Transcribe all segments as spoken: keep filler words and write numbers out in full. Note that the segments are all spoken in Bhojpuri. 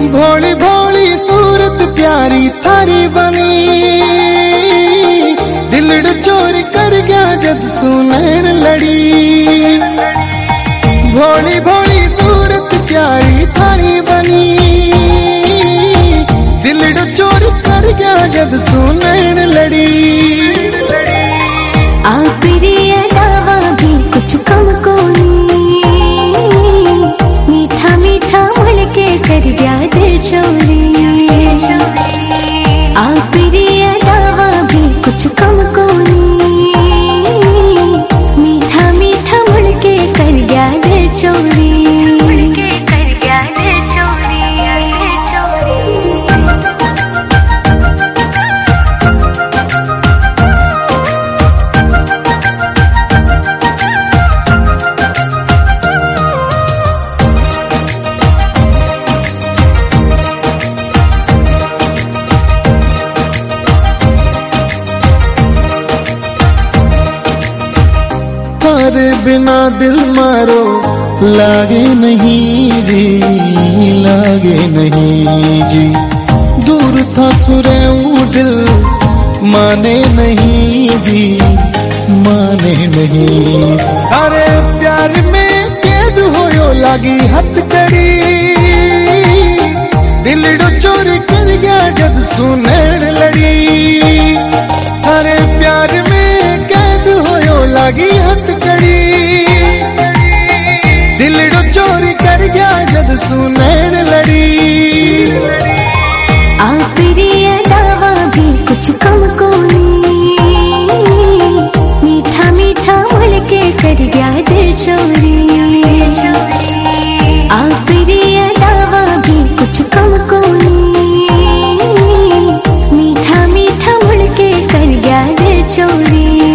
भोली भोली सूरत प्यारी थारी बनी, दिलड़ चोरी कर गया जद सुनैन लड़ी। भोली भोली सूरत प्यारी थारी बनी, दिलड़ चोरी कर गया जद सुनैन लड़ी। आप रे अलावा भी कुछ कम को मीठा मीठा बोल के कर गया दिल चोरी। आप रे अलावा भी कुछ कम को मीठा मीठा बोल के कर गया दिल चोरी। तुम्हारे बिना दिल मारो लागे नहीं जी, लागे नहीं जी। दूर था सुरेऊ दिल माने नहीं जी, माने नहीं जी। अरे प्यार में कैद होयो लागी हथकड़ी, दिलड़ो चोरी कर गया जद सुनैन लड़ी। अरे प्यार में कैद होयो लागी हथकड़ी, दिलड़ो चोरी कर गया जद सुनैन लड़ी। आप रे अलावा भी कुछ कम को मीठा मीठा बोल के कर गया दिल चोरी। आप रे अलावा भी कुछ कम को मीठा मीठा बोल के कर गया दिल चोरी।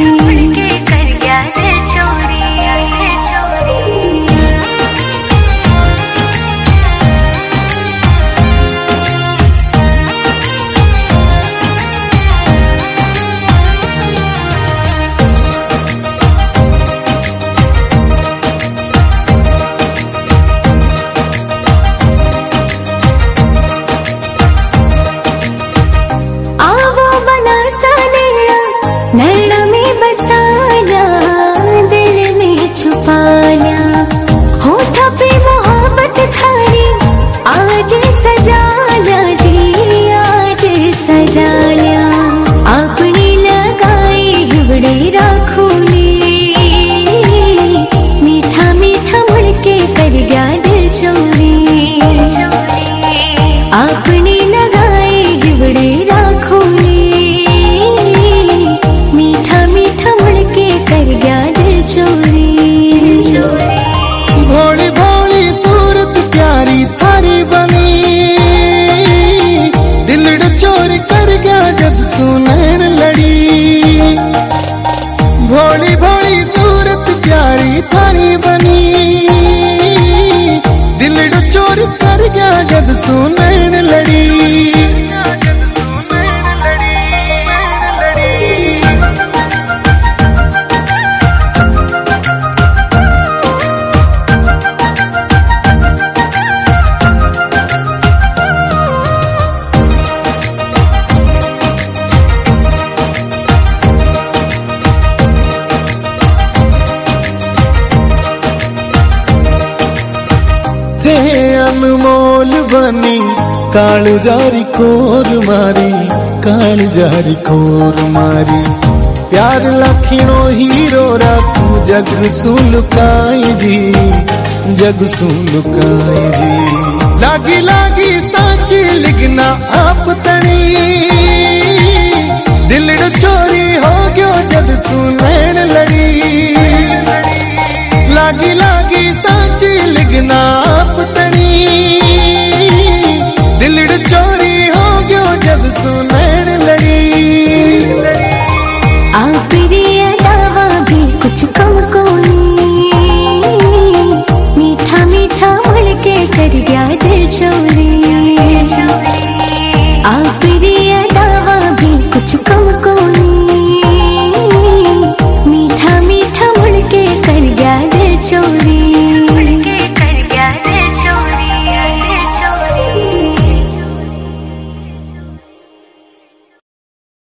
नैना में बसाना दिल में छुपाना, होठों पे मोहब्बत थारी आज सजाना जी, आज सजाना। आपने लगाई हिवड़े राखूनी, मीठा मीठा मुड़ के कर गया दिल चोरी। आपने लगाई हिवड़े राखूनी, कर गया दिल चोरी। भोली भोली सूरत प्यारी थारी बनी, दिलड़ चोरी कर गया जद सुनैन लड़ी। भोली भोली सूरत प्यारी थारी बनी, दिलड़ चोरी कर गया जद सुनैन लड़ी। अनमोल बनी काल जारी कोर मारी, काल जारी कोर मारी। प्यार लखिणो हीरो रखू जग सुलुकाई जी, जग सुलुकाई जी। लागी लागी साची लिखना आप तणी, दिलड़ चोरी हो गयो जद सुनैन लड़ी। लागी लागी साची लिखना आप तणी, दिलड़ चोरी हो गयो जद सुनैन लड़ी। आप रे अलावा भी कुछ कम को मीठा मीठा बोल के कर गया दिल चोरी। आप रे अलावा भी कुछ कम को मीठा मीठा बोल के कर गया दिल चोरी।